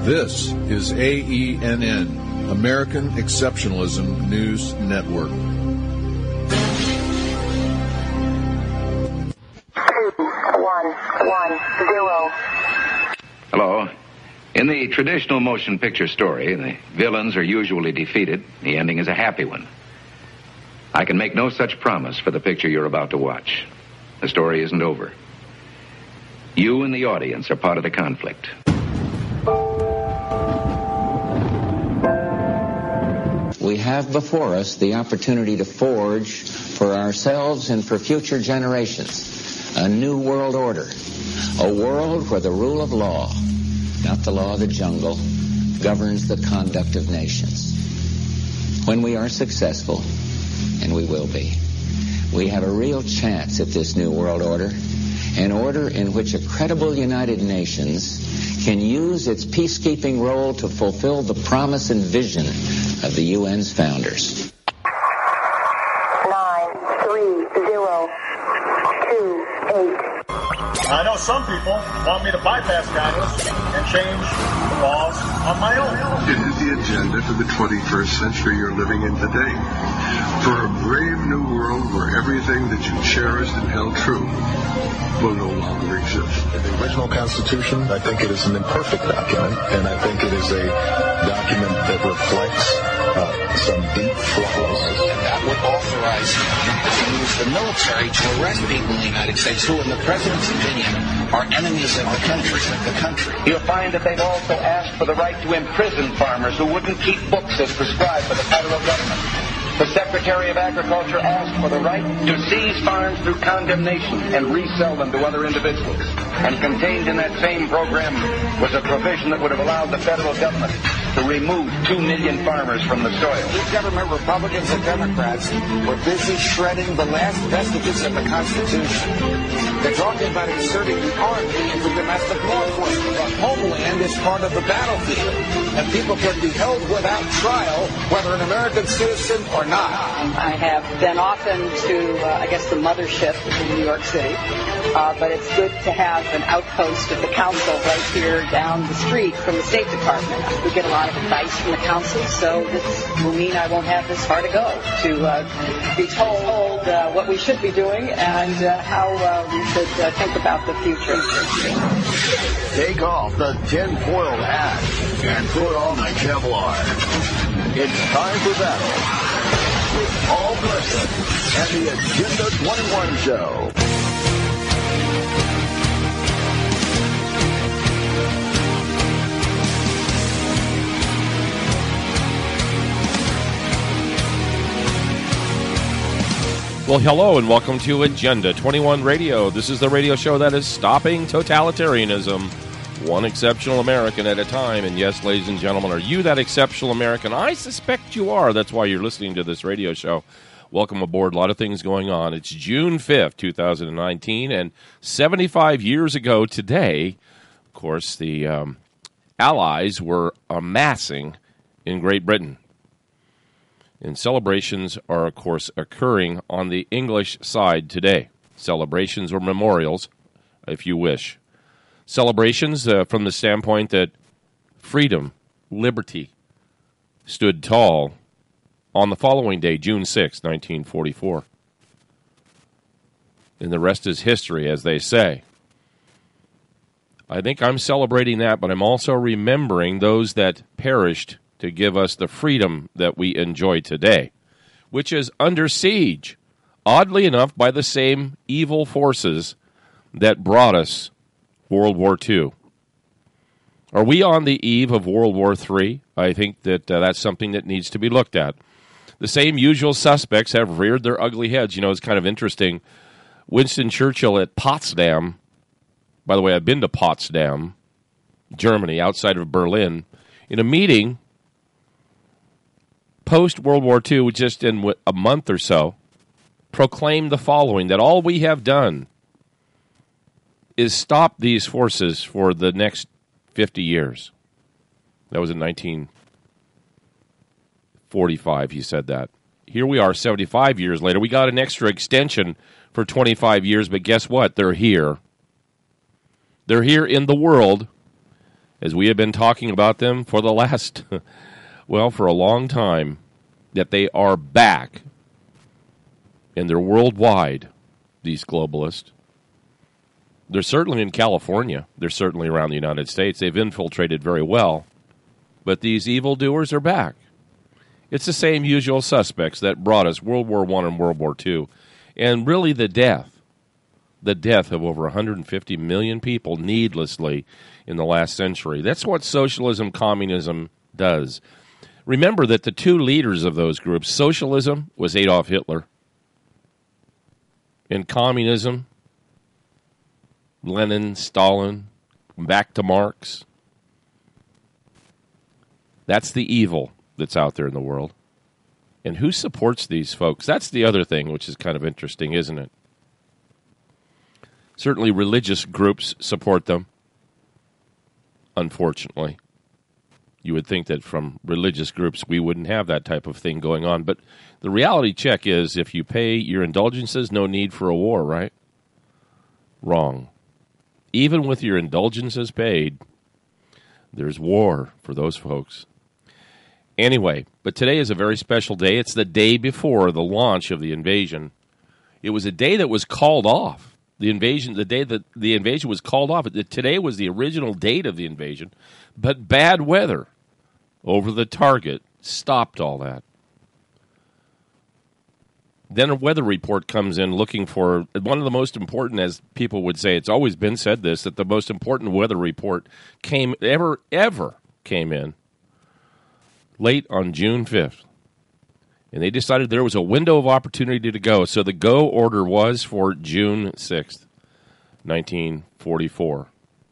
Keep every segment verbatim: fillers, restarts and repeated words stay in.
This is A E N N, American Exceptionalism News Network. Two, one, one, zero. Hello. In the traditional motion picture story, the villains are usually defeated. The ending is a happy one. I can make no such promise for the picture you're about to watch. The story isn't over. You and the audience are part of the conflict. We have before us the opportunity to forge for ourselves and for future generations a new world order, a world where the rule of law, not the law of the jungle, governs the conduct of nations. When we are successful, and we will be, we have a real chance at this new world order, an order in which a credible United Nations can use its peacekeeping role to fulfill the promise and vision of the U N's founders. Nine, three, zero, two, eight. I know some people want me to bypass Congress and change the laws on my own. It is the agenda for the twenty-first century you're living in today. For a brave new world where everything that you cherished and held true will no longer exist. The original Constitution, I think it is an imperfect document, and I think it is a document that reflects uh, some deep flaws. And that would authorize to use the military to arrest people in the United States who, in the President's opinion, are enemies of the country. Of the country. You'll find that they've also asked for the right to imprison farmers who wouldn't keep books as prescribed by the federal government. The Secretary of Agriculture asked for the right to seize farms through condemnation and resell them to other individuals. And contained in that same program was a provision that would have allowed the federal government to remove two million farmers from the soil. These government Republicans and Democrats were busy shredding the last vestiges of the Constitution. They're talking about inserting the Army into domestic law enforcement. The homeland is part of the battlefield, and people can be held without trial, whether an American citizen or not. I have been often to, uh, I guess, the mothership in New York City, uh, but it's good to have an outpost of the council right here down the street from the State Department. We get a lot of advice from the council, so this will mean I won't have this far to go to uh, be told uh, what we should be doing and uh, how uh, we should uh, think about the future. Take off the tin-foil hat and put on the Kevlar. It's time for battle with Paul Blessed and the Agenda twenty-one Show. Well, hello and welcome to Agenda twenty-one Radio. This is the radio show that is stopping totalitarianism, one exceptional American at a time. And yes, ladies and gentlemen, are you that exceptional American? I suspect you are. That's why you're listening to this radio show. Welcome aboard. A lot of things going on. It's June fifth, two thousand nineteen, and seventy-five years ago today, of course, the um, Allies were amassing in Great Britain. And celebrations are, of course, occurring on the English side today. Celebrations or memorials, if you wish. Celebrations uh, from the standpoint that freedom, liberty, stood tall on the following day, June sixth, nineteen forty-four. And the rest is history, as they say. I think I'm celebrating that, but I'm also remembering those that perished to give us the freedom that we enjoy today, which is under siege, oddly enough, by the same evil forces that brought us World War Two. Are we on the eve of World War Three? I think that uh, that's something that needs to be looked at. The same usual suspects have reared their ugly heads. You know, it's kind of interesting. Winston Churchill at Potsdam, by the way, I've been to Potsdam, Germany, outside of Berlin, in a meeting post-World War Two, just in a month or so, proclaimed the following, that all we have done is stop these forces for the next fifty years. That was in nineteen forty-five, he said that. Here we are, seventy-five years later. We got an extra extension for twenty-five years, but guess what? They're here. They're here in the world, as we have been talking about them for the last, well, for a long time, that they are back, and they're worldwide, these globalists. They're certainly in California. They're certainly around the United States. They've infiltrated very well. But these evildoers are back. It's the same usual suspects that brought us World War One and World War Two. And really the death, the death of over one hundred fifty million people needlessly in the last century. That's what socialism, communism does. Remember that the two leaders of those groups, socialism was Adolf Hitler, and communism, Lenin, Stalin, back to Marx. That's the evil that's out there in the world. And who supports these folks? That's the other thing, which is kind of interesting, isn't it? Certainly religious groups support them, unfortunately. You would think that from religious groups we wouldn't have that type of thing going on. But the reality check is if you pay your indulgences, no need for a war, right? Wrong. Even with your indulgences paid, there's war for those folks. Anyway, but today is a very special day. It's the day before the launch of the invasion. It was a day that was called off. The invasion, the day that the invasion was called off. Today was the original date of the invasion, but bad weather over the target stopped all that. Then a weather report comes in looking for one of the most important, as people would say, it's always been said this, that the most important weather report came ever, ever came in late on June fifth. And they decided there was a window of opportunity to go. So the go order was for June sixth, nineteen forty-four.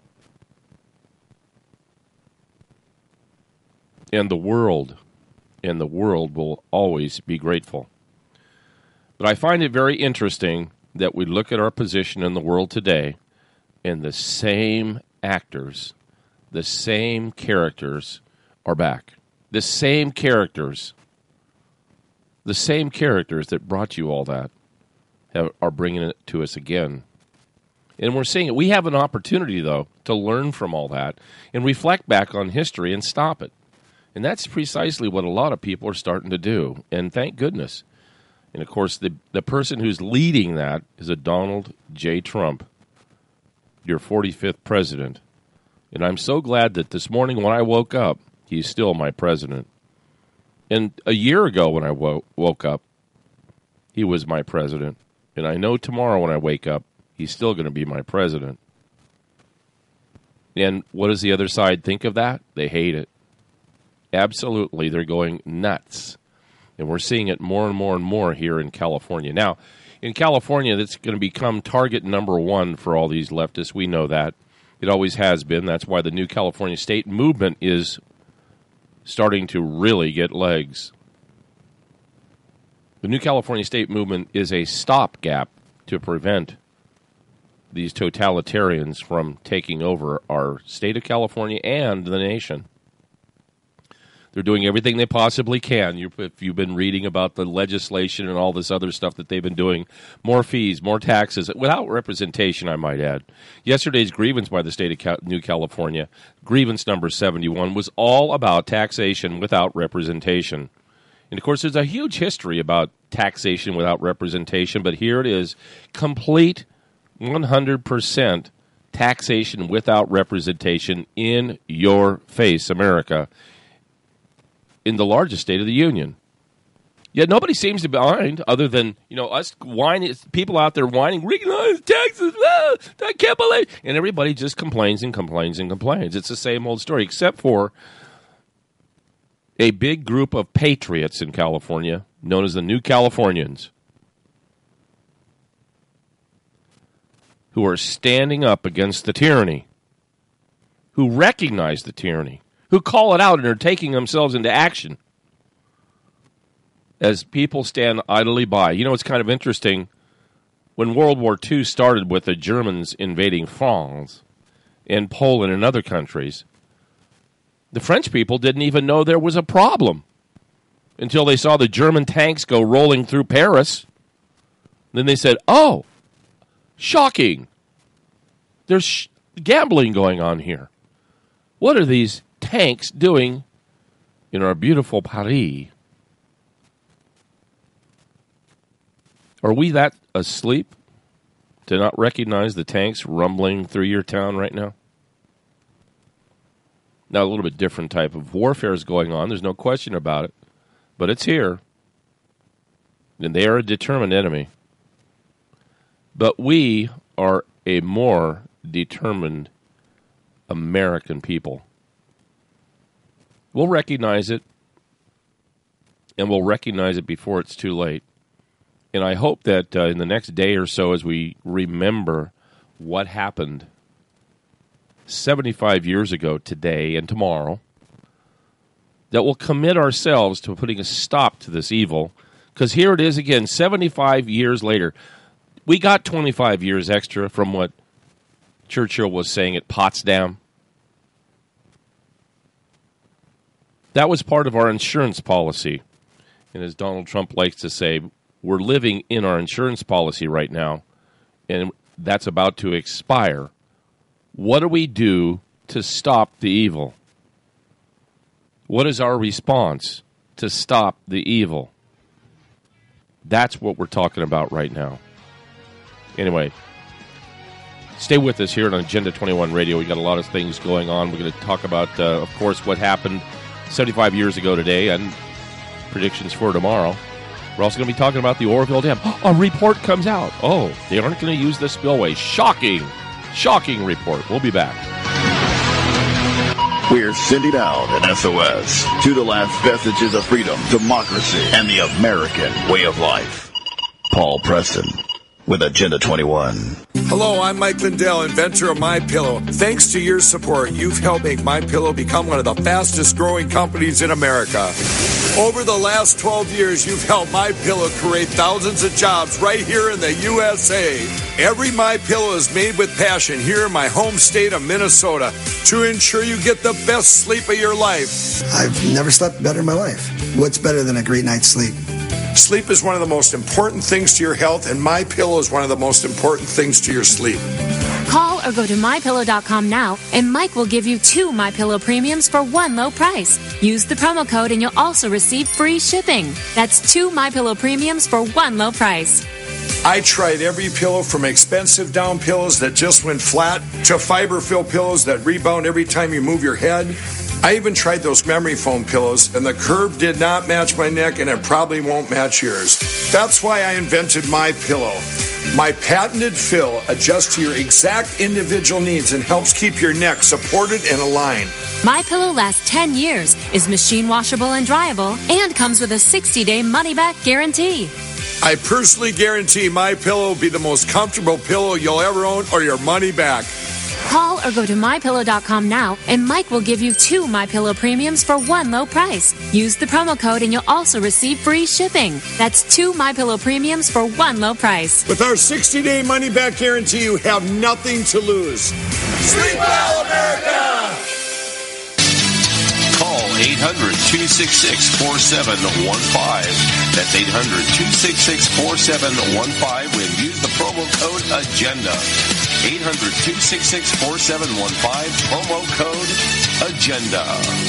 And the world, and the world will always be grateful. But I find it very interesting that we look at our position in the world today, and the same actors, the same characters are back. The same characters, the same characters that brought you all that have, are bringing it to us again. And we're seeing it. We have an opportunity, though, to learn from all that and reflect back on history and stop it. And that's precisely what a lot of people are starting to do. And thank goodness. And, of course, the, the person who's leading that is a Donald J. Trump, your forty-fifth president. And I'm so glad that this morning when I woke up, he's still my president. And a year ago when I wo- woke up, he was my president. And I know tomorrow when I wake up, he's still going to be my president. And what does the other side think of that? They hate it. Absolutely, they're going nuts. And we're seeing it more and more and more here in California. Now, in California, that's going to become target number one for all these leftists. We know that. It always has been. That's why the new California state movement is starting to really get legs. The new California state movement is a stopgap to prevent these totalitarians from taking over our state of California and the nation. They're doing everything they possibly can. You, if you've been reading about the legislation and all this other stuff that they've been doing, more fees, more taxes, without representation, I might add. Yesterday's grievance by the state of Cal- New California, grievance number seventy-one, was all about taxation without representation. And, of course, there's a huge history about taxation without representation, but here it is, complete one hundred percent taxation without representation in your face, America, in the largest state of the union. Yet nobody seems to be mind, other than, you know, us whining, people out there whining, regionalized taxes, ah, I can't believe, and everybody just complains and complains and complains. It's the same old story, except for a big group of patriots in California, known as the New Californians, who are standing up against the tyranny, who recognize the tyranny, who call it out and are taking themselves into action as people stand idly by. You know, it's kind of interesting. When World War Two started with the Germans invading France and Poland and other countries, the French people didn't even know there was a problem until they saw the German tanks go rolling through Paris. Then they said, oh, shocking. There's sh- gambling going on here. What are these tanks doing in our beautiful Paris? Are we that asleep to not recognize the tanks rumbling through your town right now? Now, a little bit different type of warfare is going on. There's no question about it. But it's here. And they are a determined enemy. But we are a more determined American people. We'll recognize it. And we'll recognize it before it's too late. And I hope that uh, in the next day or so, as we remember what happened seventy-five years ago today and tomorrow, that we'll commit ourselves to putting a stop to this evil. Because here it is again, seventy-five years later. We got twenty-five years extra from what Churchill was saying at Potsdam. That was part of our insurance policy. And as Donald Trump likes to say, we're living in our insurance policy right now, and that's about to expire. What do we do to stop the evil? What is our response to stop the evil? That's what we're talking about right now. Anyway, stay with us here on Agenda twenty-one Radio. We got a lot of things going on. We're going to talk about, uh, of course, what happened seventy-five years ago today and predictions for tomorrow. We're also going to be talking about the Oroville Dam. A report comes out. Oh, they aren't going to use the spillway. Shocking. Shocking report. We'll be back. We're sending out an S O S to the last vestiges of freedom, democracy, and the American way of life. Paul Preston with Agenda twenty-one. Hello, I'm Mike Lindell, inventor of MyPillow. Thanks to your support, you've helped make MyPillow become one of the fastest growing companies in America. Over the last twelve years, you've helped MyPillow create thousands of jobs right here in the U S A. Every MyPillow is made with passion here in my home state of Minnesota to ensure you get the best sleep of your life. I've never slept better in my life. What's better than a great night's sleep? Sleep is one of the most important things to your health, and MyPillow is one of the most important things to your sleep. Call or go to my pillow dot com now, and Mike will give you two MyPillow premiums for one low price. Use the promo code, and you'll also receive free shipping. That's two MyPillow premiums for one low price. I tried every pillow from expensive down pillows that just went flat to fiber-filled pillows that rebound every time you move your head. I even tried those memory foam pillows, and the curve did not match my neck, and it probably won't match yours. That's why I invented MyPillow. My patented fill adjusts to your exact individual needs and helps keep your neck supported and aligned. MyPillow lasts ten years, is machine washable and dryable, and comes with a sixty-day money-back guarantee. I personally guarantee MyPillow will be the most comfortable pillow you'll ever own, or your money back. Call or go to my pillow dot com now, and Mike will give you two MyPillow premiums for one low price. Use the promo code, and you'll also receive free shipping. That's two MyPillow premiums for one low price. With our sixty-day money-back guarantee, you have nothing to lose. Sleep well, America! Call eight hundred, two six six, four seven one five. That's eight hundred, two six six, four seven one five and use the promo code AGENDA. eight hundred, two six six, four seven one five, promo code AGENDA.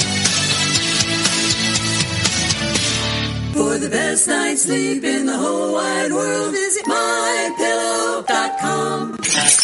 For the best night's sleep in the whole wide world, visit my pillow dot com.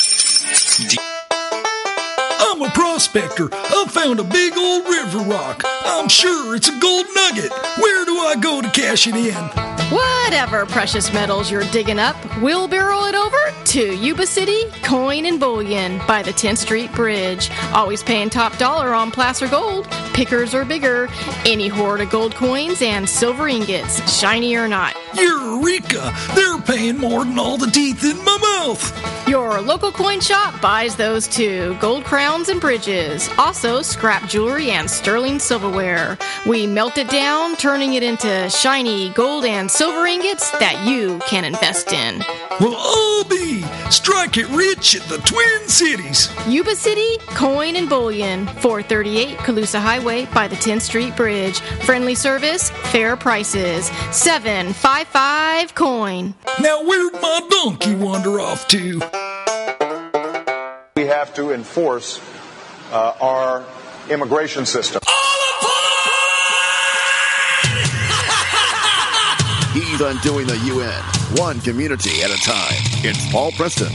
I'm a prospector. I found a big old river rock. I'm sure it's a gold nugget. Where do I go to cash it in? Whatever precious metals you're digging up, we'll barrel it over to Yuba City Coin and Bullion by the tenth Street Bridge. Always paying top dollar on placer gold. Pickers or bigger. Any hoard of gold coins and silver ingots, shiny or not. Eureka! They're paying more than all the teeth in my mouth. Your local coin shop buys those too. Gold crowns and bridges. Also scrap jewelry and sterling silverware. We melt it down, turning it into shiny gold and silver ingots that you can invest in. Well, I'll be. Strike it rich at the Twin Cities. Yuba City Coin and Bullion, four thirty-eight Colusa Highway by the tenth Street Bridge. Friendly service, fair prices. seven five five coin. Now where'd my donkey wander off to? We have to enforce uh, our immigration system. He's undoing the U N, one community at a time. It's Paul Preston.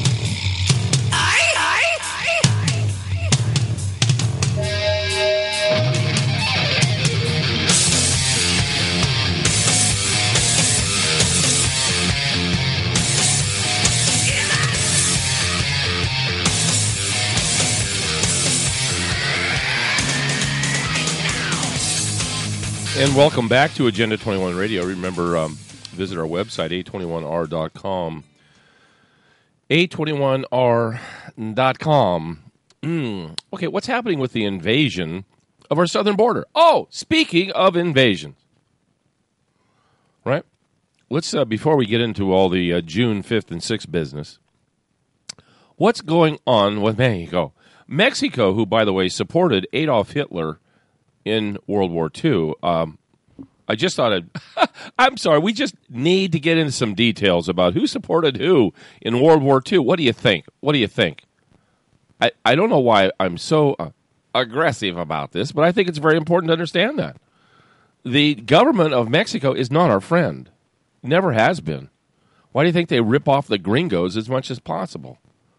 And welcome back to Agenda twenty-one Radio. Remember, um, visit our website, A twenty-one R dot com. A twenty-one R dot com. Mm. Okay, what's happening with the invasion of our southern border? Oh, speaking of invasions. Right? Let's, uh, before we get into all the uh, June fifth and sixth business, what's going on with Mexico? Mexico, who, by the way, supported Adolf Hitler in World War Two. Um, I just thought I'd, I'm sorry, we just need to get into some details about who supported who in World War Two. What do you think? What do you think? I, I don't know why I'm so uh, aggressive about this, but I think it's very important to understand that. The government of Mexico is not our friend. Never has been. Why do you think they rip off the gringos as much as possible?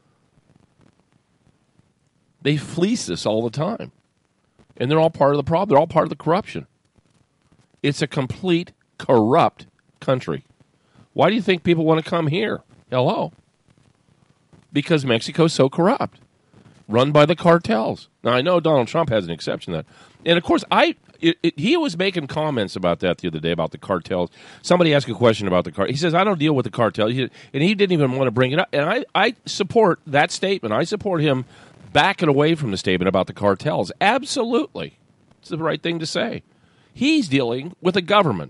They fleece us all the time. And they're all part of the problem. They're all part of the corruption. It's a complete corrupt country. Why do you think people want to come here? Hello. Because Mexico's so corrupt. Run by the cartels. Now, I know Donald Trump has an exception to that. And, of course, I it, it, he was making comments about that the other day, about the cartels. Somebody asked a question about the cartel. He says, I don't deal with the cartel. He, and he didn't even want to bring it up. And I, I support that statement. I support him backing away from the statement about the cartels. Absolutely. It's the right thing to say. He's dealing with a government.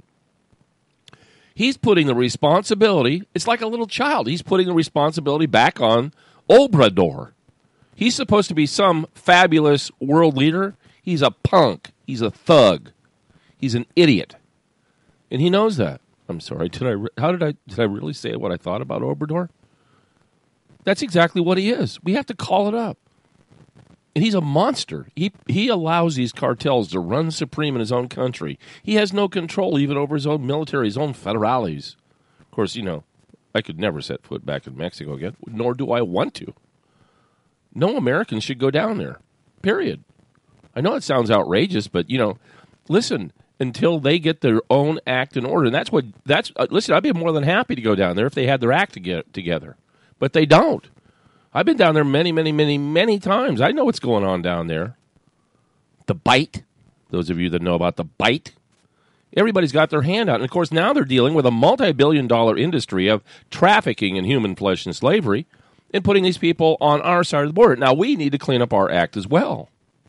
He's putting the responsibility, it's like a little child. He's putting the responsibility back on Obrador. He's supposed to be some fabulous world leader. He's a punk. He's a thug. He's an idiot. And he knows that. I'm sorry. Did I? Re- how did I? Did I really say what I thought about Obrador? That's exactly what he is. We have to call it up. And he's a monster. He he allows these cartels to run supreme in his own country. He has no control even over his own military, his own federales. Of course, you know, I could never set foot back in Mexico again, nor do I want to. No Americans should go down there, period. I know it sounds outrageous, but, you know, listen, until they get their own act in order. And that's what, that's, uh, listen, I'd be more than happy to go down there if they had their act to get together. But they don't. I've been down there many, many, many, many times. I know what's going on down there. The bite. Those of you that know about the bite. Everybody's got their hand out. And, of course, now they're dealing with a multi-billion dollar industry of trafficking in human flesh and slavery and putting these people on our side of the border. Now, we need to clean up our act as well.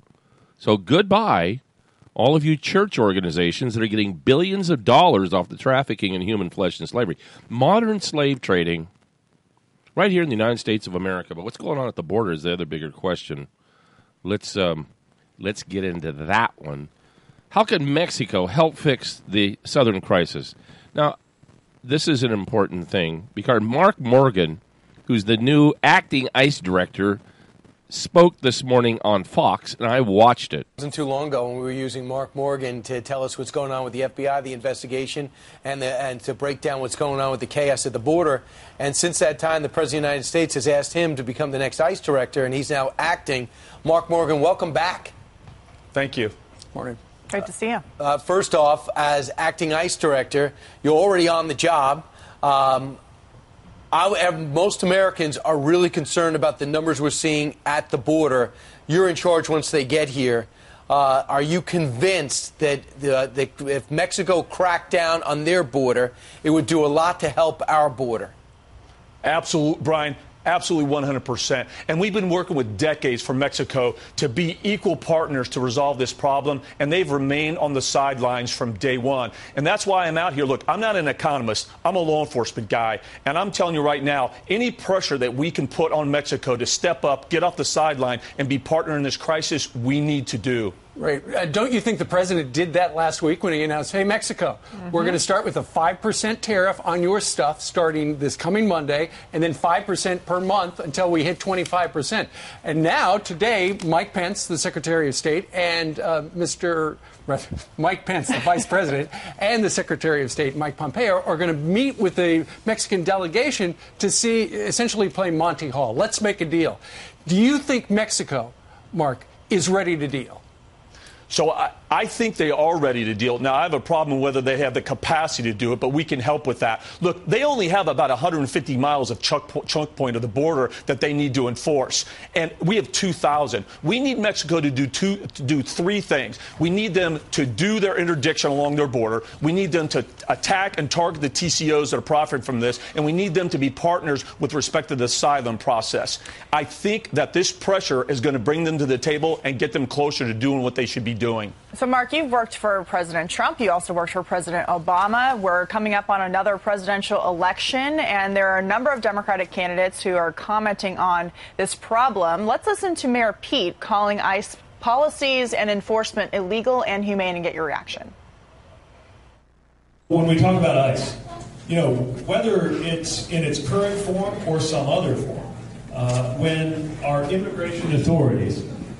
So goodbye, all of you church organizations that are getting billions of dollars off the trafficking in human flesh and slavery. Modern slave trading right here in the United States of America. But what's going on at the border is the other bigger question. Let's um, let's get into that one. How can Mexico help fix the southern crisis? Now, this is an important thing because Mark Morgan, who's the new acting ICE director, spoke this morning on Fox, and I watched it. It wasn't too long ago when we were using Mark Morgan to tell us what's going on with the F B I, the investigation, and the, and to break down what's going on with the chaos at the border. And since that time, the President of the United States has asked him to become the next ICE director, and he's now acting. Mark Morgan, welcome back. Thank you. Morning. Great to see you. Uh, first off, as acting ICE director, you're already on the job. Um, I, most Americans are really concerned about the numbers we're seeing at the border. You're in charge once they get here. Uh, are you convinced that, the, that if Mexico cracked down on their border, it would do a lot to help our border? Absolutely, Brian. Absolutely one hundred percent. And we've been working with decades for Mexico to be equal partners to resolve this problem, and they've remained on the sidelines from day one. And that's why I'm out here. Look, I'm not an economist. I'm a law enforcement guy. And I'm telling you right now, any pressure that we can put on Mexico to step up, get off the sideline, and be partner in this crisis, we need to do. Right. Uh, don't you think the president did that last week when he announced, hey, Mexico, mm-hmm. we're going to start with a five percent tariff on your stuff starting this coming Monday, and then five percent per per month until we hit twenty-five percent. And now, today, Mike Pence, the Secretary of State, and uh, Mister Mike Pence, the Vice President, and the Secretary of State, Mike Pompeo, are going to meet with the Mexican delegation to see, essentially play Monty Hall. Let's make a deal. Do you think Mexico, Mark, is ready to deal? So I, I think they are ready to deal. Now, I have a problem whether they have the capacity to do it, but we can help with that. Look, they only have about one hundred fifty miles of choke, choke point of the border that they need to enforce, and we have two thousand. We need Mexico to do two, to do three things. We need them to do their interdiction along their border. We need them to attack and target the T C Os that are profiting from this, and we need them to be partners with respect to the asylum process. I think that this pressure is going to bring them to the table and get them closer to doing what they should be doing. So, Mark, you've worked for President Trump. You also worked for President Obama. We're coming up on another presidential election, and there are a number of Democratic candidates who are commenting on this problem. Let's listen to Mayor Pete calling ICE policies and enforcement illegal and inhumane and get your reaction. When we talk about ICE, you know, whether it's in its current form or some other form, uh, when our immigration authorities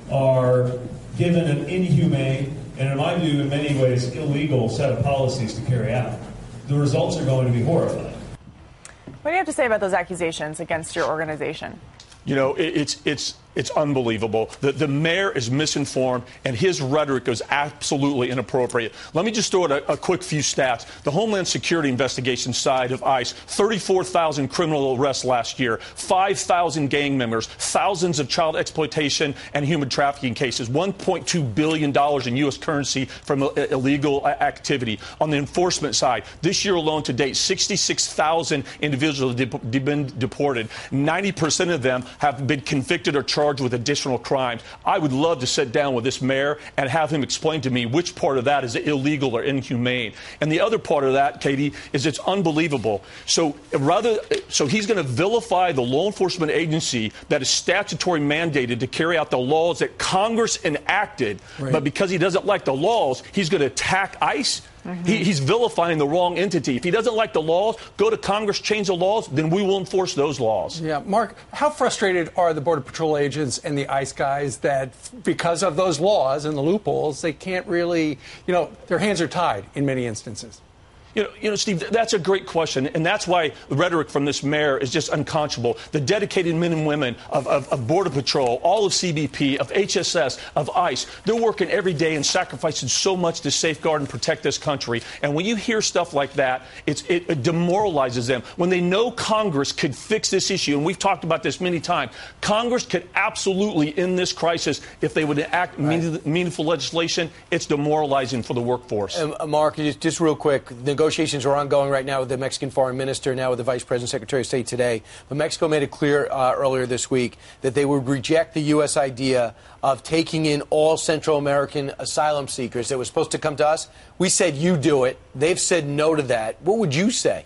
are given an inhumane and, in my view, in many ways, illegal set of policies to carry out, the results are going to be horrifying. What do you have to say about those accusations against your organization? You know, it, it's it's it's unbelievable. The, the mayor is misinformed, and his rhetoric is absolutely inappropriate. Let me just throw out a, a quick few stats. The Homeland Security investigation side of ICE, thirty-four thousand criminal arrests last year, five thousand gang members, thousands of child exploitation and human trafficking cases, one point two billion dollars in U S currency from uh, illegal activity. On the enforcement side, this year alone to date, sixty-six thousand individuals have de- been deported. ninety percent of them have been convicted or charged with additional crimes. I would love to sit down with this mayor and have him explain to me which part of that is illegal or inhumane. And the other part of that, Katie, is it's unbelievable. So rather, so he's going to vilify the law enforcement agency that is statutory mandated to carry out the laws that Congress enacted. Right. But because he doesn't like the laws, he's going to attack ICE. Mm-hmm. He, he's vilifying the wrong entity. If he doesn't like the laws, go to Congress, change the laws, then we will enforce those laws. Yeah, Mark, how frustrated are the Border Patrol agents and the ICE guys that because of those laws and the loopholes, they can't really, you know, their hands are tied in many instances? You know, you know, Steve, that's a great question, and that's why the rhetoric from this mayor is just unconscionable. The dedicated men and women of, of, of Border Patrol, all of C B P, of H S S, of ICE, they're working every day and sacrificing so much to safeguard and protect this country. And when you hear stuff like that, it's, it, it demoralizes them. When they know Congress could fix this issue, and we've talked about this many times, Congress could absolutely end this crisis if they would enact right. mean, meaningful legislation. It's demoralizing for the workforce. Um, Mark, just, just real quick, negotiations are ongoing right now with the Mexican foreign minister, now with the vice president, secretary of state today. But Mexico made it clear uh, earlier this week that they would reject the U S idea of taking in all Central American asylum seekers that was supposed to come to us. We said, you do it. They've said no to that. What would you say?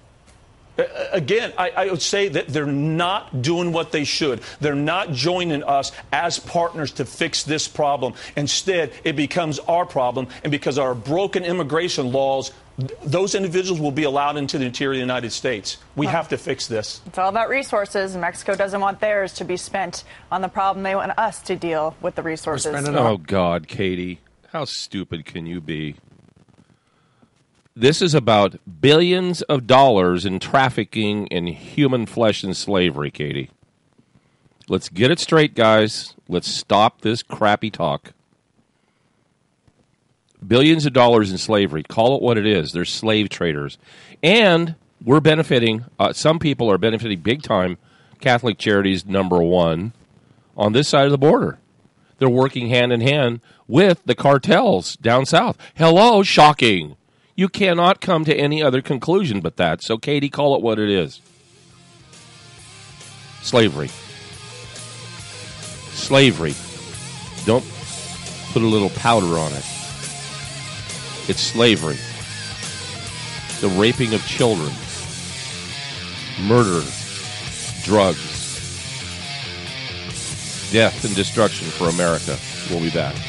Again, I, I would say that they're not doing what they should. They're not joining us as partners to fix this problem. Instead, it becomes our problem, and because of our broken immigration laws, th- those individuals will be allowed into the interior of the United States. We huh. have to fix this. It's all about resources, and Mexico doesn't want theirs to be spent on the problem. They want us to deal with the resources. Oh, God, Katie. How stupid can you be? This is about billions of dollars in trafficking in human flesh and slavery, Katie. Let's get it straight, guys. Let's stop this crappy talk. Billions of dollars in slavery. Call it what it is. They're slave traders. And we're benefiting, uh, some people are benefiting big time, Catholic Charities, number one, on this side of the border. They're working hand in hand with the cartels down south. Hello, shocking. You cannot come to any other conclusion but that. So, Katie, call it what it is. Slavery. Slavery. Don't put a little powder on it. It's slavery. The raping of children. Murder. Drugs. Death and destruction for America. We'll be back.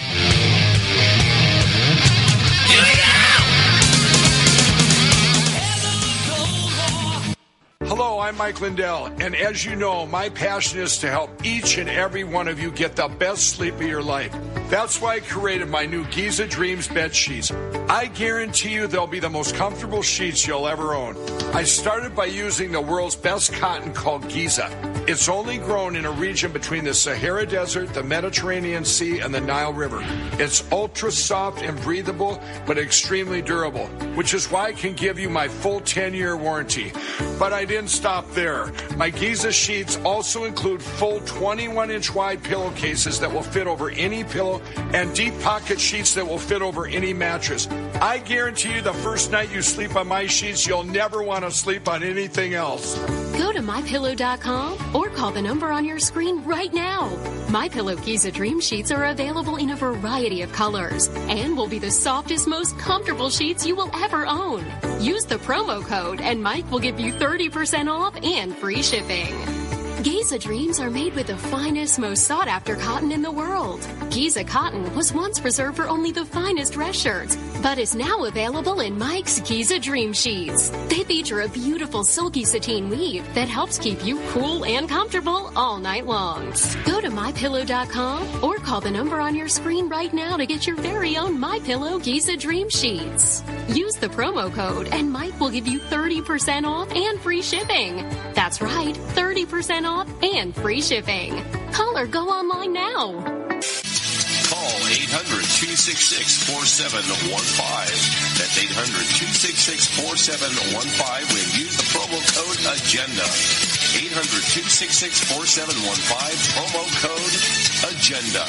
Hello, I'm I'm Mike Lindell, and as you know, my passion is to help each and every one of you get the best sleep of your life. That's why I created my new Giza Dreams bed sheets. I guarantee you they'll be the most comfortable sheets you'll ever own. I started by using the world's best cotton called Giza. It's only grown in a region between the Sahara Desert, the Mediterranean Sea, and the Nile River. It's ultra soft and breathable, but extremely durable, which is why I can give you my full ten-year warranty. But I didn't stop there. My Giza sheets also include full twenty-one inch wide pillowcases that will fit over any pillow and deep pocket sheets that will fit over any mattress. I guarantee you the first night you sleep on my sheets, you'll never want to sleep on anything else. Go to my pillow dot com or call the number on your screen right now. MyPillow Giza Dream Sheets are available in a variety of colors and will be the softest, most comfortable sheets you will ever own. Use the promo code and Mike will give you thirty percent off and free shipping. Giza Dreams are made with the finest, most sought-after cotton in the world. Giza cotton was once reserved for only the finest dress shirts, but is now available in Mike's Giza Dream Sheets. They feature a beautiful silky sateen weave that helps keep you cool and comfortable all night long. Go to my pillow dot com or call the number on your screen right now to get your very own MyPillow Giza Dream Sheets. Use the promo code and Mike will give you thirty percent off and free shipping. That's right, thirty percent off and free shipping. Call or go online now. Call eight hundred, two six six, four seven one five. That's eight hundred, two six six, four seven one five when use the promo code AGENDA. eight hundred, two six six, four seven one five, promo code AGENDA.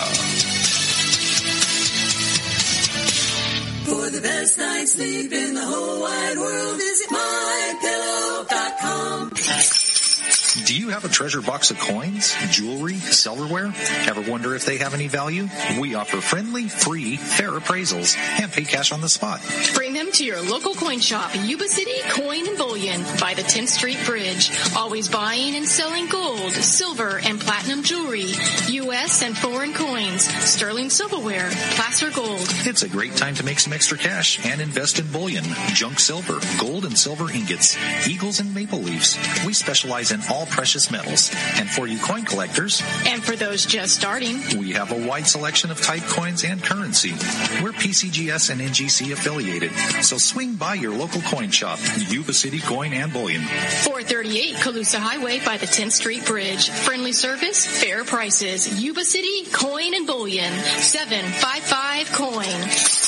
For the best night's sleep in the whole wide world, visit my pillow dot com. Do you have a treasure box of coins, jewelry, silverware? Ever wonder if they have any value? We offer friendly, free, fair appraisals and pay cash on the spot. Bring them to your local coin shop, Yuba City Coin and Bullion by the tenth Street Bridge. Always buying and selling gold, silver, and platinum jewelry, U S and foreign coins, sterling silverware, placer gold. It's a great time to make some extra cash and invest in bullion, junk silver, gold and silver ingots, eagles and maple leaves. We specialize in all precious metals. And for you coin collectors, and for those just starting, we have a wide selection of type coins and currency. We're P C G S and N G C affiliated, so swing by your local coin shop, Yuba City Coin and Bullion. four thirty-eight Calusa Highway by the tenth Street Bridge. Friendly service, fair prices. Yuba City Coin and Bullion. seven five five coin.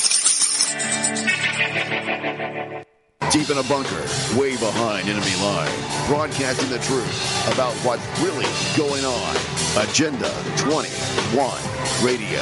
Deep in a bunker, way behind enemy lines, broadcasting the truth about what's really going on. Agenda twenty-one Radio.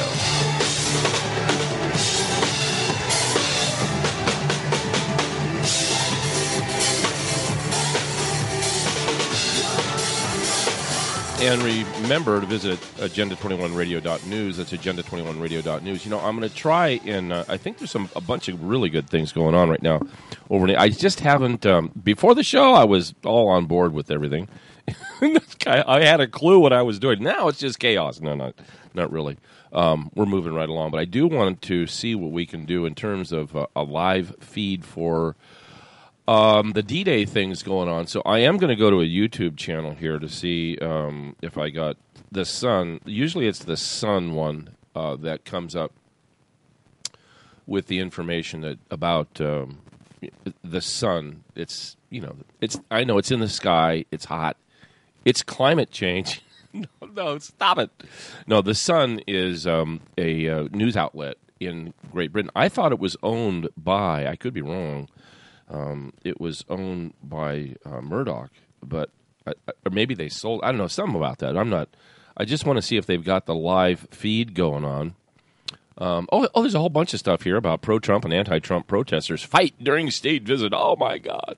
And remember to visit agenda twenty-one radio dot news. That's agenda twenty-one radio dot news. You know, I'm going to try and uh, I think there's some a bunch of really good things going on right now. Over, I just haven't. Um, before the show, I was all on board with everything. I had a clue what I was doing. Now it's just chaos. No, not not really. Um, we're moving right along, but I do want to see what we can do in terms of uh, a live feed for Um, the D-Day thing's going on, so I am going to go to a YouTube channel here to see um, if I got the Sun. Usually it's the Sun one uh, that comes up with the information that about um, the Sun. It's, you know, it's. I know it's in the sky. It's hot. It's climate change. no, no, stop it. No, the Sun is um, a uh, news outlet in Great Britain. I thought it was owned by, I could be wrong, Um, it was owned by uh, Murdoch, but uh, or maybe they sold. I don't know, something about that. I'm not. I just want to see if they've got the live feed going on. Um, oh, oh, there's a whole bunch of stuff here about pro-Trump and anti-Trump protesters fight during state visit. Oh my God.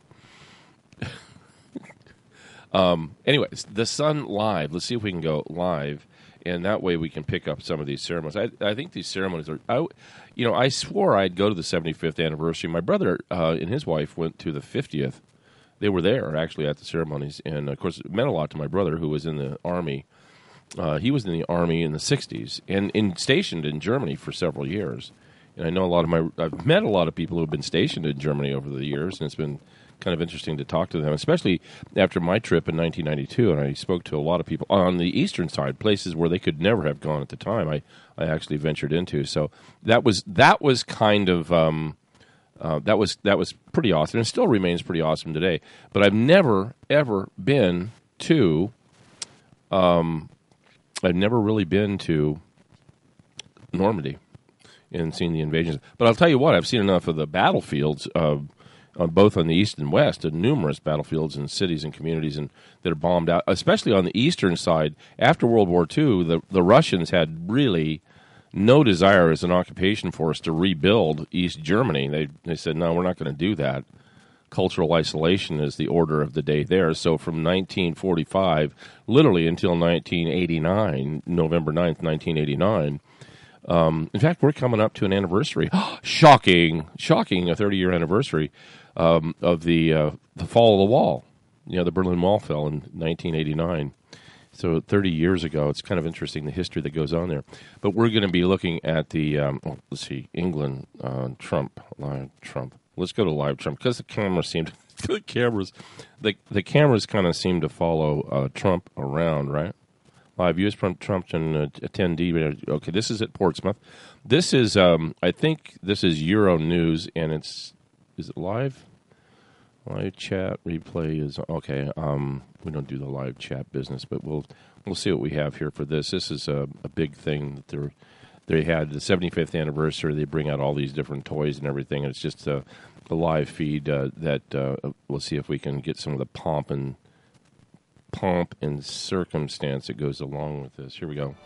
um, anyways, the Sun live. Let's see if we can go live, and that way we can pick up some of these ceremonies. I, I think these ceremonies are. I, You know, I swore I'd go to the seventy-fifth anniversary. My brother uh, and his wife went to the fiftieth. They were there, actually, at the ceremonies. And, of course, it meant a lot to my brother, who was in the Army. Uh, he was in the Army in the sixties and in, stationed in Germany for several years. And I know a lot of my – I've met a lot of people who have been stationed in Germany over the years, and it's been kind of interesting to talk to them, especially after my trip in nineteen ninety-two, and I spoke to a lot of people on the eastern side, places where they could never have gone at the time. I, I actually ventured into, so that was that was kind of um, uh, that was that was pretty awesome, and it still remains pretty awesome today. But I've never ever been to, um, I've never really been to Normandy and seen the invasions. But I'll tell you what, I've seen enough of the battlefields. Uh, On both on the east and west, and numerous battlefields and cities and communities and that are bombed out, especially on the eastern side. After World War Two, the, the Russians had really no desire as an occupation force to rebuild East Germany. They they said, no, we're not going to do that. Cultural isolation is the order of the day there. So from nineteen forty-five, literally until nineteen eighty-nine, November ninth, nineteen eighty-nine, um, in fact, we're coming up to an anniversary. shocking, shocking, a thirty-year anniversary Um, of the uh, the fall of the wall. You know, the Berlin Wall fell in nineteen eighty-nine. So thirty years ago. It's kind of interesting, the history that goes on there. But we're going to be looking at the, um, oh, let's see, England, uh, Trump, live Trump. Let's go to live Trump, because the cameras seem to, the cameras, the, the cameras kind of seem to follow uh, Trump around, right? Live U S Trump, Trump and uh, attendee. Okay, this is at Portsmouth. This is, um, I think this is Euro News, and it's, is it live? Live chat replay is okay. Um, we don't do the live chat business, but we'll we'll see what we have here for this. This is a, a big thing that they're they had the seventy-fifth anniversary. They bring out all these different toys and everything, and it's just a, a live feed uh, that uh, we'll see if we can get some of the pomp and pomp and circumstance that goes along with this. Here we go.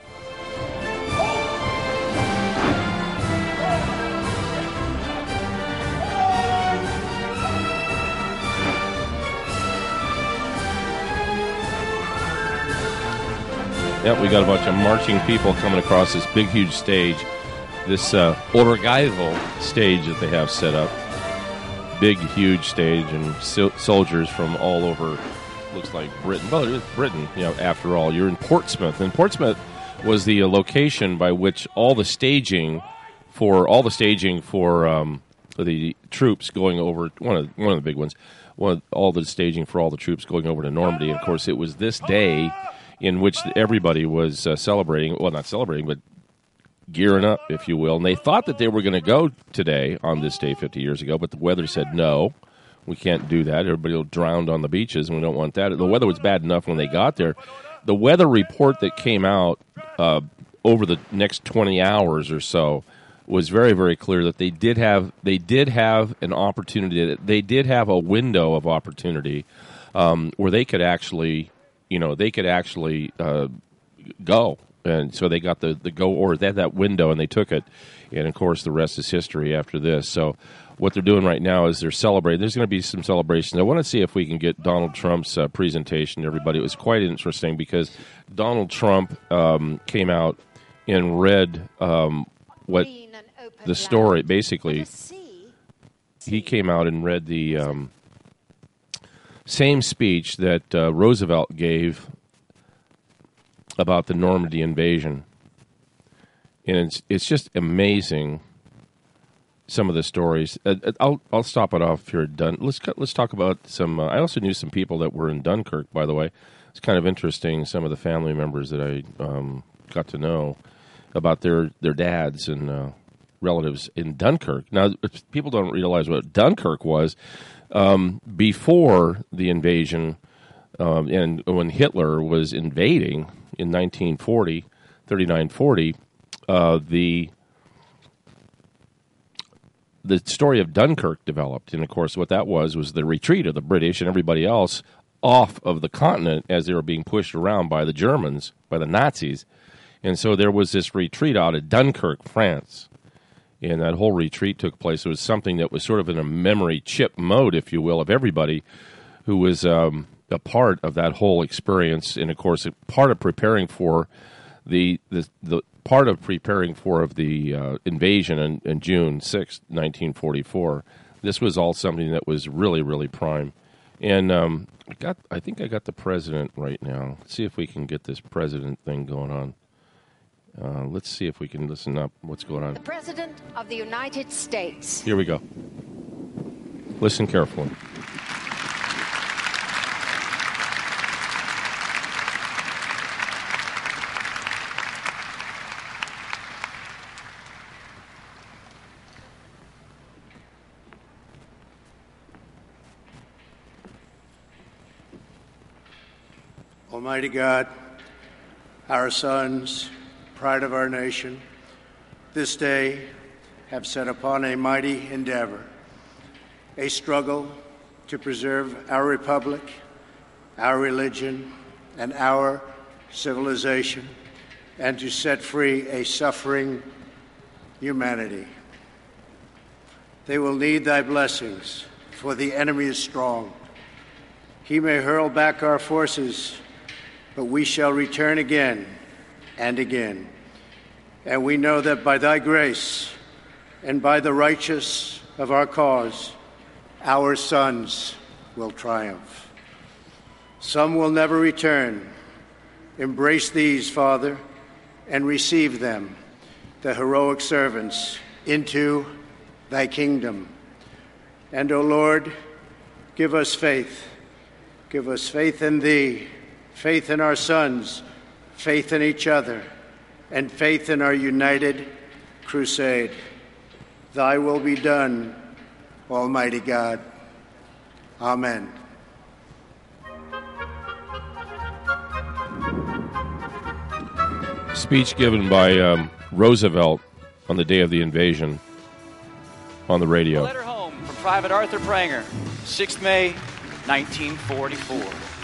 Yep, we got a bunch of marching people coming across this big, huge stage. This uh, Orgaivo stage that they have set up. Big, huge stage, and so- soldiers from all over, looks like Britain. Well, it is Britain, you know, after all. You're in Portsmouth. And Portsmouth was the uh, location by which all the staging for, all the staging for um, the troops going over, one of, one of the big ones, one of, all the staging for all the troops going over to Normandy. And, of course, it was this day in which everybody was uh, celebrating, well, not celebrating, but gearing up, if you will. And they thought that they were going to go today on this day fifty years ago, but the weather said, no, we can't do that. Everybody will drown on the beaches, and we don't want that. The weather was bad enough when they got there. The weather report that came out uh, over the next twenty hours or so was very, very clear that they did have they did have an opportunity, they did have a window of opportunity um, where they could actually... You know, they could actually uh, go. And so they got the, the go order. They had that window, and they took it. And, of course, the rest is history after this. So what they're doing right now is they're celebrating. There's going to be some celebrations. I want to see if we can get Donald Trump's uh, presentation to everybody. It was quite interesting because Donald Trump um, came out and read um, what the story, basically. He came out and read the... Um, same speech that uh, Roosevelt gave about the Normandy invasion. And it's it's just amazing, some of the stories. Uh, I'll I'll stop it off here. Dun- let's let's talk about some. Uh, I also knew some people that were in Dunkirk, by the way. It's kind of interesting, some of the family members that I um, got to know about their, their dads and uh, relatives in Dunkirk. Now, people don't realize what Dunkirk was. Um, before the invasion, um, and when Hitler was invading in nineteen forty, thirty-nine forty, uh, the the story of Dunkirk developed. And, of course, what that was was the retreat of the British and everybody else off of the continent as they were being pushed around by the Germans, by the Nazis. And so there was this retreat out of Dunkirk, France. And that whole retreat took place. It was something that was sort of in a memory chip mode, if you will, of everybody who was um, a part of that whole experience. And, of course, a part of preparing for the the, the part of preparing for of the uh, invasion in, in June sixth, nineteen forty-four. This was all something that was really, really prime. And um, I got, I think I got the president right now. Let's see if we can get this president thing going on. Uh, let's see if we can listen up. What's going on? The President of the United States. Here we go. Listen carefully. Almighty God, our sons, pride of our nation, this day have set upon a mighty endeavor, a struggle to preserve our republic, our religion, and our civilization, and to set free a suffering humanity. They will need thy blessings, for the enemy is strong. He may hurl back our forces, but we shall return again and again. And we know that by thy grace and by the righteous of our cause, our sons will triumph. Some will never return. Embrace these, Father, and receive them, the heroic servants, into thy kingdom. And, O Lord, give us faith. Give us faith in thee, faith in our sons, faith in each other, and faith in our united crusade. Thy will be done, Almighty God. Amen. Speech given by um, Roosevelt on the day of the invasion on the radio. A letter home from Private Arthur Pranger, sixth of May, nineteen forty-four.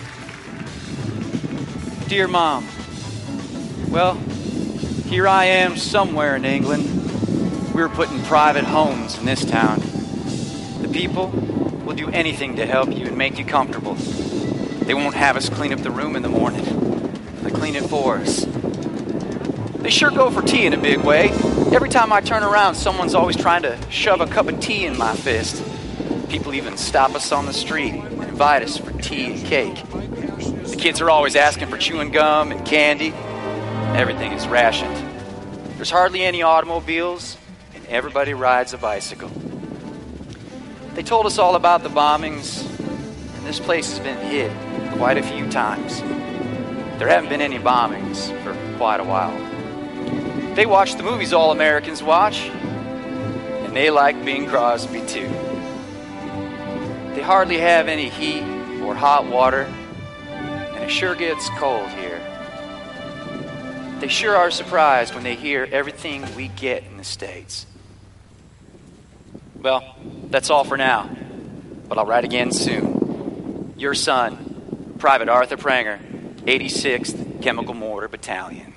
Dear Mom, well, here I am somewhere in England. We're putting private homes in this town. The people will do anything to help you and make you comfortable. They won't have us clean up the room in the morning. They clean it for us. They sure go for tea in a big way. Every time I turn around, someone's always trying to shove a cup of tea in my fist. People even stop us on the street and invite us for tea and cake. The kids are always asking for chewing gum and candy. Everything is rationed. There's hardly any automobiles, and everybody rides a bicycle. They told us all about the bombings, and this place has been hit quite a few times. There haven't been any bombings for quite a while. They watch the movies all Americans watch, and they like Bing Crosby too. They hardly have any heat or hot water, and it sure gets cold here. They sure are surprised when they hear everything we get in the States. Well, that's all for now, but I'll write again soon. Your son, Private Arthur Pranger, eighty-sixth Chemical Mortar Battalion.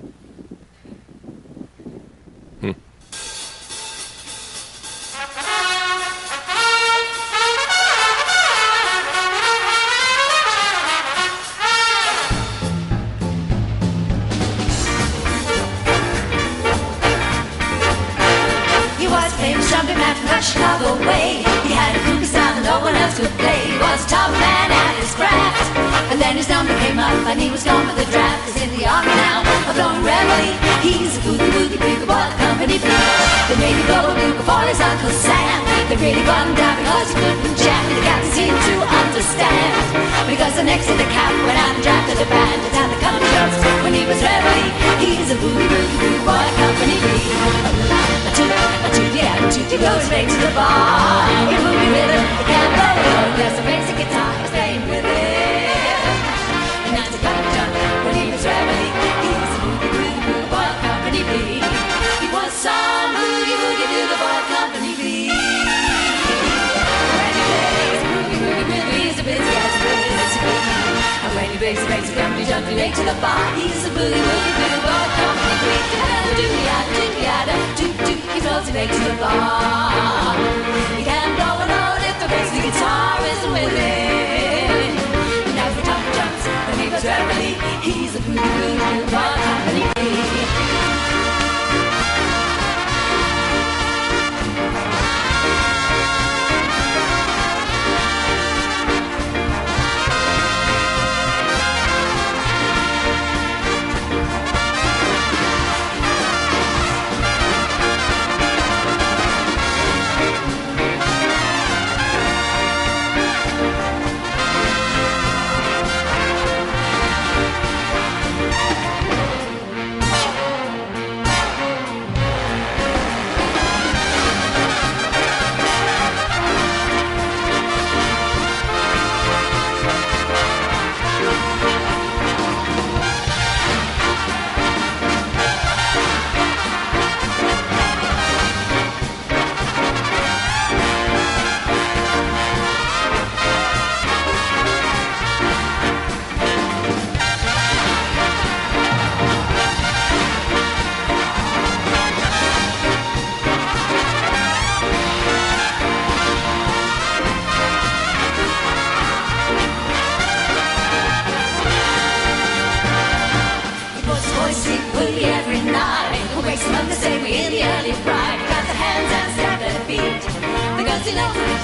Hmm. He was a famous jumping man from Chicago way. He had a kooky style that no one else could play. He was a top man at his craft. And then his number came up and he was gone with the draft. He's in the army now, a blowing reveille. He's a boogie woogie bugle boy, the company blue. They made him blow a bugle for his Uncle Sam. They really got him down because he couldn't jam. The captain seemed to understand. Because the next to the cap went out and drafted a band. That's how the company goes when he was reveille. He's a boogie woogie bugle boy, company blue. A toot, a toot, yeah, a toot, he goes straight to the bar. He boogie rhythm, he can't blow it. There's a basic guitar, he's playing with it. When he was reveille, he was a boogie woogie bugle boy, company B. He was some boogie woogie bugle boy, company B. When he plays boogie woogie bugle, he's a busy as a busy bee. And when he breaks, he breaks, he comes, he jumps late to the bar. He's a boogie woogie bugle boy, company B. And do-ya, do-ya, do-do, he floats late to the bar. He can't blow a note if the bass guitar isn't with him. And as the top jumps, when he was reveille, he's a boogie woogie bugle boy, company B.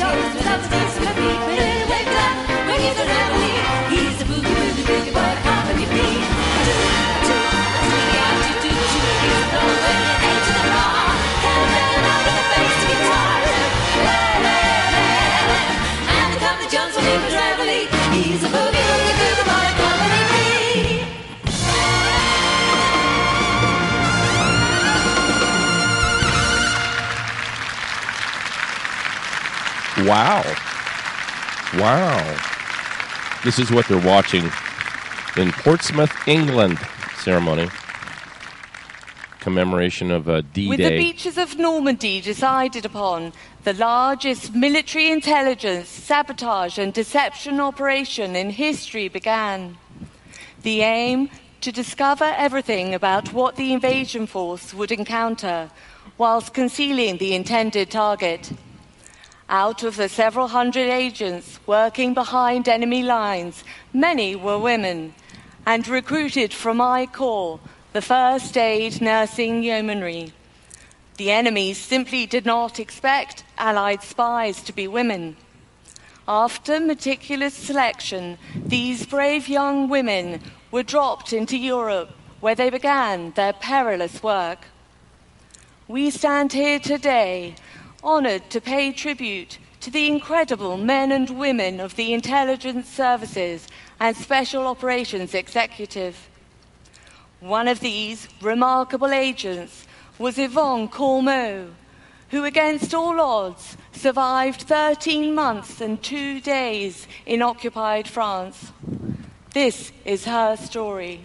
Always was up against the beat, but when he waked up, when he's a reveille, he's a boogie, boogie, boogie boy, company B. Do, do, do, yeah, do, do, do. He's a low with an A to the R. Caramel out of the bass guitar. And the company jumps when he was reveille. He's a boogie, boogie, boogie boy, company B. Wow. Wow. This is what they're watching in Portsmouth, England ceremony. Commemoration of uh, D-Day. With the beaches of Normandy decided upon, the largest military intelligence, sabotage and deception operation in history began. The aim to discover everything about what the invasion force would encounter, whilst concealing the intended target. Out of the several hundred agents working behind enemy lines, many were women, and recruited from I Corps, the First Aid Nursing Yeomanry. The enemy simply did not expect Allied spies to be women. After meticulous selection, these brave young women were dropped into Europe, where they began their perilous work. We stand here today, honoured to pay tribute to the incredible men and women of the intelligence services and Special Operations Executive. One of these remarkable agents was Yvonne Cormeau, who against all odds survived thirteen months and two days in occupied France. This is her story.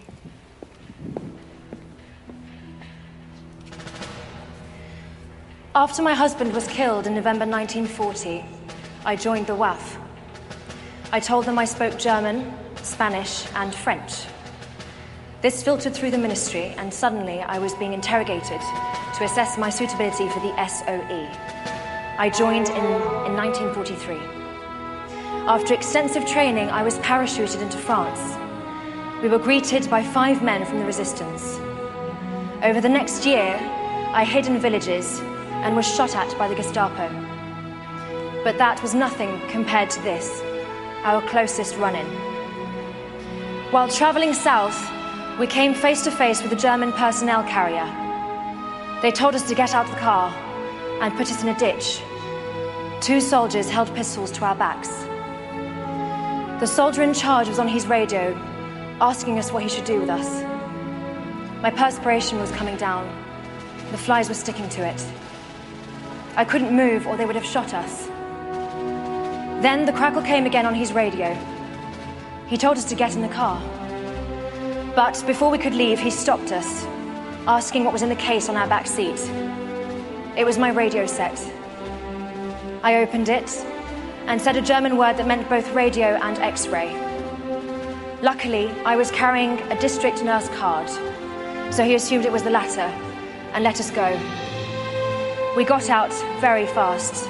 After my husband was killed in November nineteen forty, I joined the W A F. I told them I spoke German, Spanish, and French. This filtered through the ministry, and suddenly I was being interrogated to assess my suitability for the S O E. I joined in, in nineteen forty-three. After extensive training, I was parachuted into France. We were greeted by five men from the resistance. Over the next year, I hid in villages and was shot at by the Gestapo. But that was nothing compared to this, our closest run-in. While travelling south, we came face to face with a German personnel carrier. They told us to get out of the car and put us in a ditch. Two soldiers held pistols to our backs. The soldier in charge was on his radio, asking us what he should do with us. My perspiration was coming down. The flies were sticking to it. I couldn't move or they would have shot us. Then the crackle came again on his radio. He told us to get in the car. But before we could leave, he stopped us, asking what was in the case on our back seat. It was my radio set. I opened it and said a German word that meant both radio and X-ray. Luckily, I was carrying a district nurse card, so he assumed it was the latter and let us go. We got out very fast.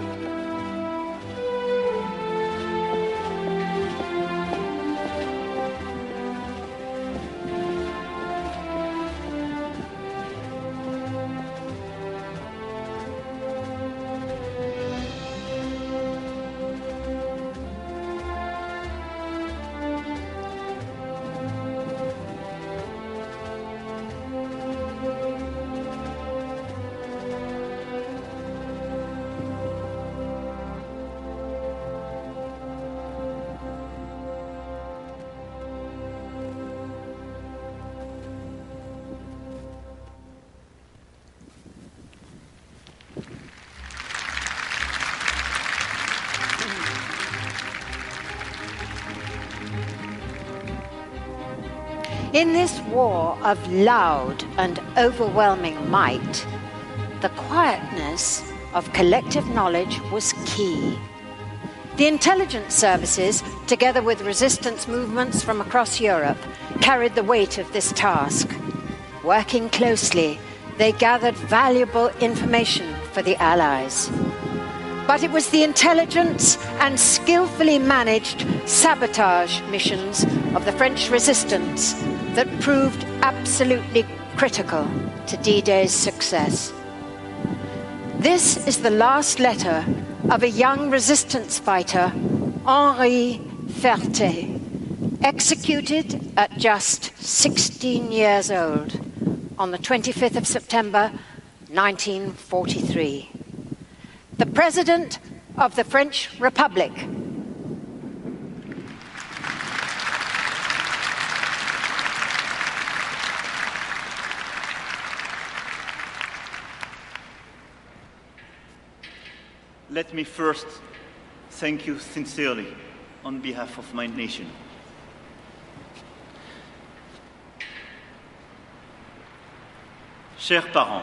In this war of loud and overwhelming might, the quietness of collective knowledge was key. The intelligence services, together with resistance movements from across Europe, carried the weight of this task. Working closely, they gathered valuable information for the Allies. But it was the intelligence and skillfully managed sabotage missions of the French resistance that proved absolutely critical to D-Day's success. This is the last letter of a young resistance fighter, Henri Ferté, executed at just sixteen years old on the twenty-fifth of September, nineteen forty-three. The President of the French Republic. Let me first thank you sincerely on behalf of my nation. Chers parents,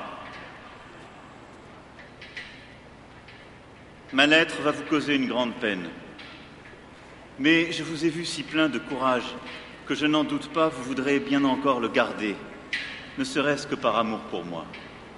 ma lettre va vous causer une grande peine, mais je vous ai vu si plein de courage que je n'en doute pas, vous voudrez bien encore le garder, ne serait-ce que par amour pour moi.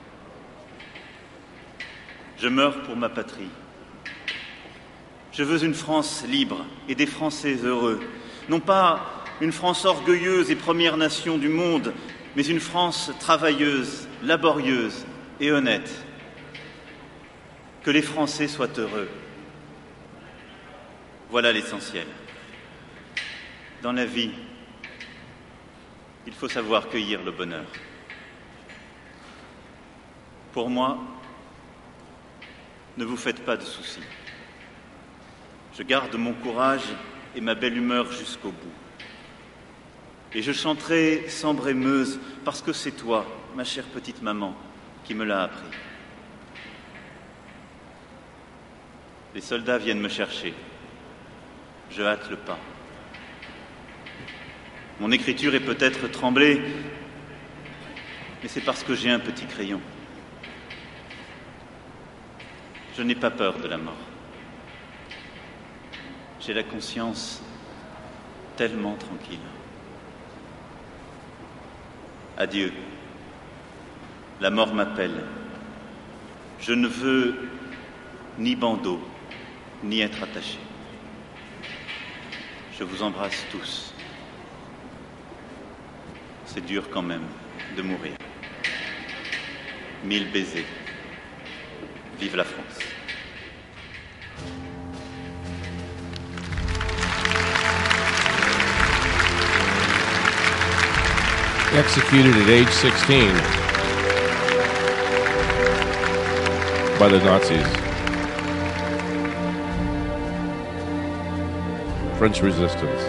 Je meurs pour ma patrie. Je veux une France libre et des Français heureux. Non pas une France orgueilleuse et première nation du monde, mais une France travailleuse, laborieuse et honnête. Que les Français soient heureux. Voilà l'essentiel. Dans la vie, il faut savoir cueillir le bonheur. Pour moi, ne vous faites pas de soucis. Je garde mon courage et ma belle humeur jusqu'au bout. Et je chanterai Sambre et Meuse parce que c'est toi, ma chère petite maman, qui me l'a appris. Les soldats viennent me chercher. Je hâte le pas. Mon écriture est peut-être tremblée, mais c'est parce que j'ai un petit crayon. Je n'ai pas peur de la mort. J'ai la conscience tellement tranquille. Adieu. La mort m'appelle. Je ne veux ni bandeau, ni être attaché. Je vous embrasse tous. C'est dur quand même de mourir. Mille baisers. Vive la France. Executed at age sixteen by the Nazis. French resistance.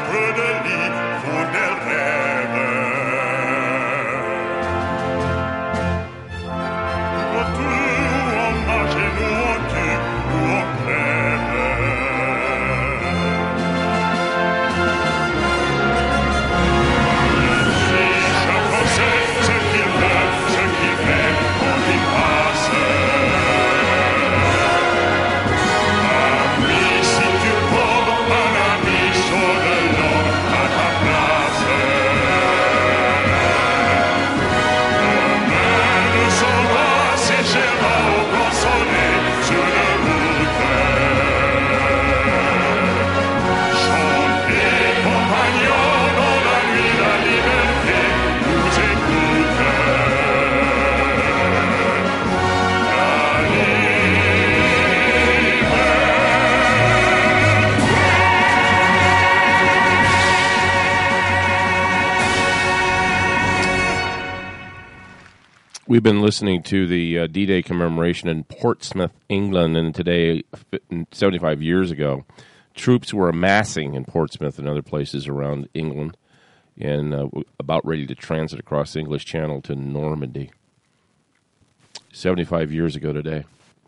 près de lit font des rêves. Retour en marche et nous on tue, nous on crève. Ici, chacun sait ce qu'il veut, ce qu'il fait, on y passe. Ami, si tu tombes, un ami sur le long à ta place. Demain nous saura séchera au consoler sur la route. Chantez, compagnons, dans la nuit la liberté nous écoute. We've been listening to the uh, D-Day commemoration in Portsmouth, England, and today, seventy-five years ago, troops were amassing in Portsmouth and other places around England and uh, about ready to transit across the English Channel to Normandy. seventy-five years ago today.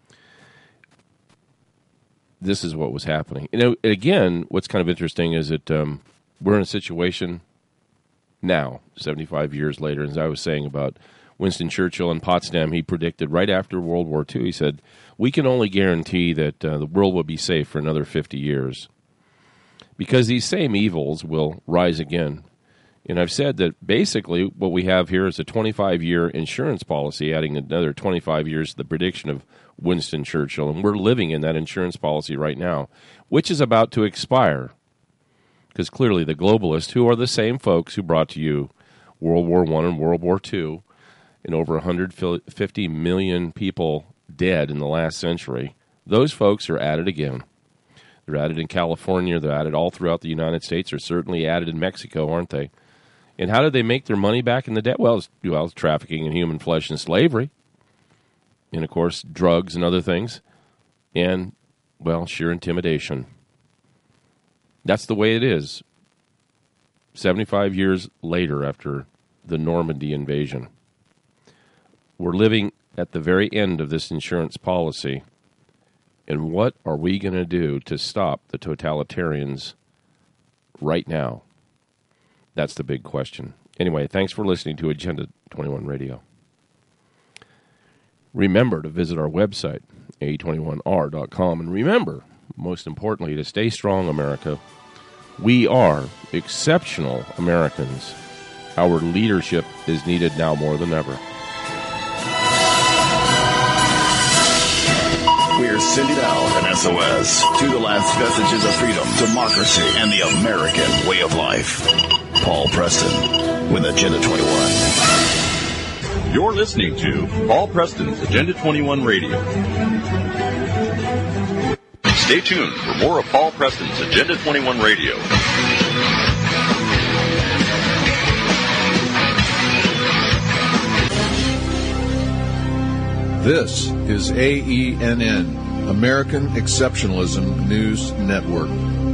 This is what was happening. You know, again, what's kind of interesting is that um, we're in a situation now, seventy-five years later, as I was saying about Winston Churchill in Potsdam, he predicted right after World War Two, he said, we can only guarantee that uh, the world will be safe for another fifty years because these same evils will rise again. And I've said that basically what we have here is a twenty-five-year insurance policy, adding another twenty-five years to the prediction of Winston Churchill, and we're living in that insurance policy right now, which is about to expire because clearly the globalists, who are the same folks who brought to you World War One and World War Two, and over one hundred fifty million people dead in the last century, those folks are at it again. They're at it in California. They're at it all throughout the United States. They're certainly at it in Mexico, aren't they? And how did they make their money back in the day? Well, it's, well, it's trafficking in human flesh and slavery. And, of course, drugs and other things. And, well, sheer intimidation. That's the way it is. seventy-five years later after the Normandy invasion. We're living at the very end of this insurance policy. And what are we going to do to stop the totalitarians right now? That's the big question. Anyway, thanks for listening to Agenda twenty-one Radio. Remember to visit our website, A twenty-one R dot com. And remember, most importantly, to stay strong, America. We are exceptional Americans. Our leadership is needed now more than ever. We're sending out an S O S to the last vestiges of freedom, democracy, and the American way of life. Paul Preston with Agenda twenty-one. You're listening to Paul Preston's Agenda twenty-one Radio. Stay tuned for more of Paul Preston's Agenda twenty-one Radio. This is A E N N, American Exceptionalism News Network.